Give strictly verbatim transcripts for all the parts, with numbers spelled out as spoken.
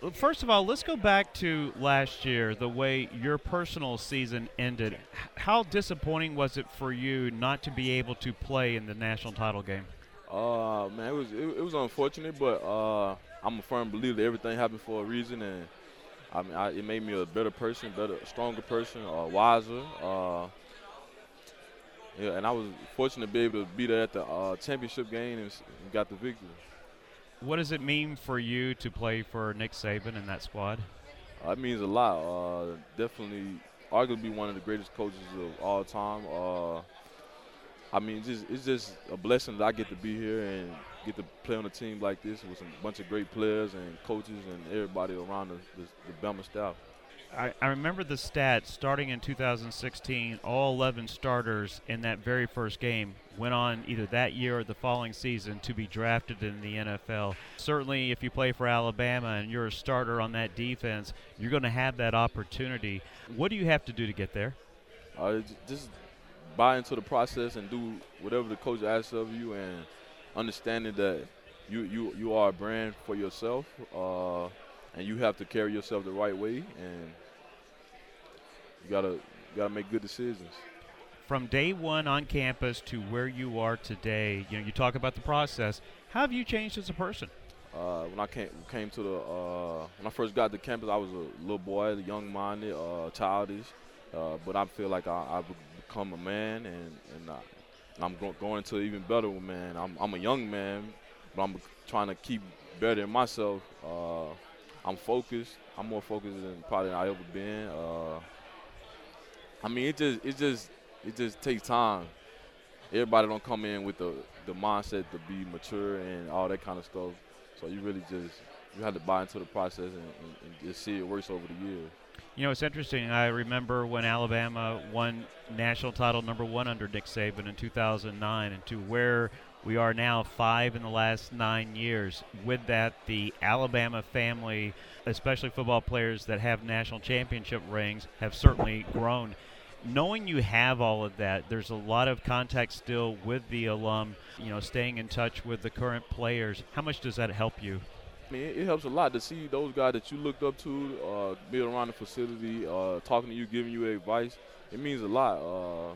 Well, first of all, let's go back to last year, the way your personal season ended. H- How disappointing was it for you not to be able to play in the national title game? Uh, man, it was it, it was unfortunate, but uh, I'm a firm believer that everything happened for a reason, and I mean, I, it made me a better person, better, stronger person, uh, wiser. Uh, yeah, and I was fortunate to be able to be there at the uh, championship game and, s- and got the victory. What does it mean for you to play for Nick Saban and that squad? Uh, it means a lot. Uh, definitely, arguably one of the greatest coaches of all time. Uh, I mean, just it's just a blessing that I get to be here and get to play on a team like this with a bunch of great players and coaches and everybody around the, the, the Bama staff. I, I remember the stat starting in two thousand sixteen, all eleven starters in that very first game went on either that year or the following season to be drafted in the N F L. Certainly, if you play for Alabama and you're a starter on that defense, you're going to have that opportunity. What do you have to do to get there? Uh, j- just buy into the process and do whatever the coach asks of you, and understanding that you you you are a brand for yourself, uh, and you have to carry yourself the right way, and you gotta you gotta make good decisions. From day one on campus to where you are today, you know, you talk about the process. How have you changed as a person? Uh, when I came came to the uh, when I first got to campus, I was a little boy, young-minded, uh, childish, uh, but I feel like I, I've become a man, and and, I, and I'm go- going to even better of a man. I'm I'm a young man, but I'm trying to keep better in myself. Uh, I'm focused. I'm more focused than probably I ever been. Uh, I mean, it just it just it just takes time. Everybody don't come in with the the mindset to be mature and all that kind of stuff. So you really just you have to buy into the process and, and, and just see it works over the years. You know, it's interesting. I remember when Alabama won national title number one under Nick Saban in two thousand nine, and to where we are now, five in the last nine years. With that, the Alabama family, especially football players that have national championship rings, have certainly grown. Knowing you have all of that, there's a lot of contact still with the alum, you know, staying in touch with the current players. How much does that help you? I mean, it, it helps a lot to see those guys that you looked up to, uh, be around the facility, uh, talking to you, giving you advice. It means a lot. Uh,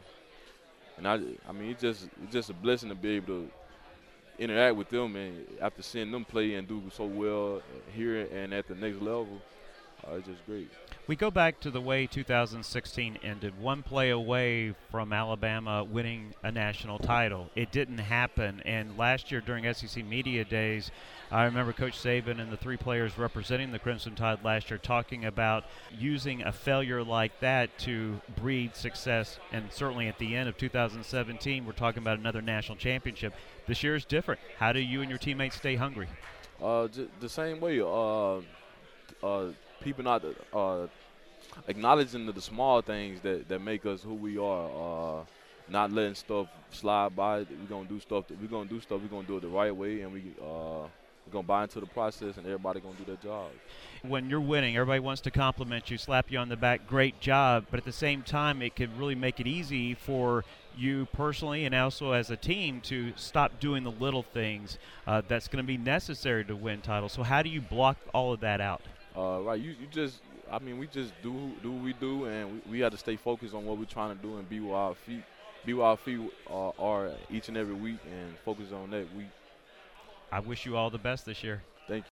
and I, I mean, it's just it's just a blessing to be able to interact with them, and after seeing them play and do so well here and at the next level, uh, it's just great. We go back to the way two thousand sixteen ended, one play away from Alabama winning a national title. It didn't happen, and last year during S E C Media Days, I remember Coach Saban and the three players representing the Crimson Tide last year talking about using a failure like that to breed success, and certainly at the end of two thousand seventeen, we're talking about another national championship. This year is different. How do you and your teammates stay hungry? Uh, j- the same way. Uh, uh, people not uh, acknowledging the, the small things that, that make us who we are. Uh, not letting stuff slide by. We're gonna do stuff. That, we're gonna do stuff. We're gonna do it the right way, and we uh, we're gonna buy into the process, and everybody gonna do their job. When you're winning, everybody wants to compliment you, slap you on the back, great job. But at the same time, it could really make it easy for you personally and also as a team to stop doing the little things uh, that's going to be necessary to win titles. So how do you block all of that out? Uh, right. You, you just. I mean, we just do do what we do, and we, we have to stay focused on what we're trying to do and be where our feet, be where our feet uh, are each and every week, and focus on that week. I wish you all the best this year.